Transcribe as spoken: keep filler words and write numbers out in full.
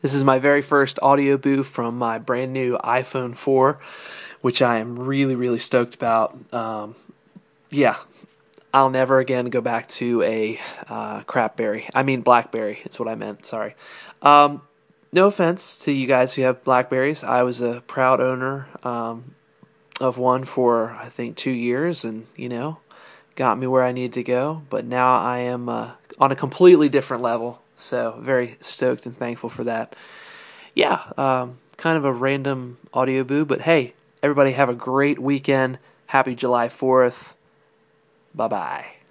This is my very first audio booth from my brand new iPhone four, which I am really, really stoked about. Um, yeah, I'll never again go back to a uh, crapberry. I mean BlackBerry. It's what I meant. Sorry. Um, no offense to you guys who have Blackberries. I was a proud owner um, of one for I think two years, and you know, got me where I needed to go. But now I am uh, on a completely different level. So very stoked and thankful for that. Yeah, um, kind of a random audio boo, but hey, everybody have a great weekend. Happy July fourth. Bye bye.